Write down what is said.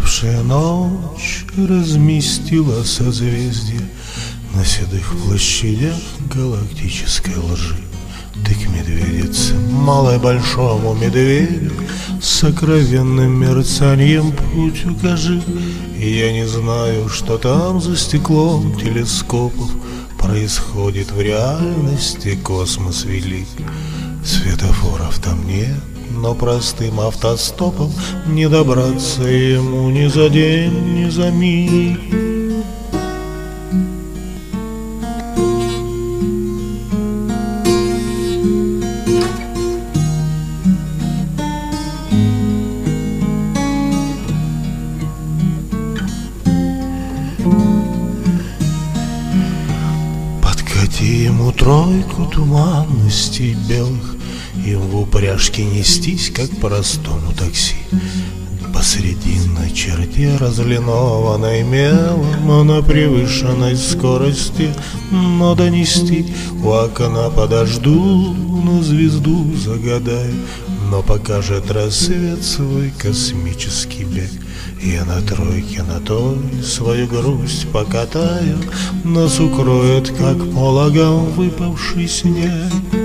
Уставшая ночь разместила созвездия на седых площадях галактической лжи. Ты к медведице, малой большому медведю, сокровенным мерцанием путь укажи. И я не знаю, что там за стеклом телескопов происходит в реальности, космос велик. Светофоров там нет, но простым автостопом не добраться ему ни за день, ни за миг. Подкати ему тройку туманностей белых, им в упряжке нестись, как простому такси. По срединной черте, разлинованной мелом, на превышенной скорости, но донести у окна подожду, на звезду загадаю, но покажет рассвет свой космический бег. Я на тройке на той свою грусть покатаю, нас укроет, как пологом, выпавший снег.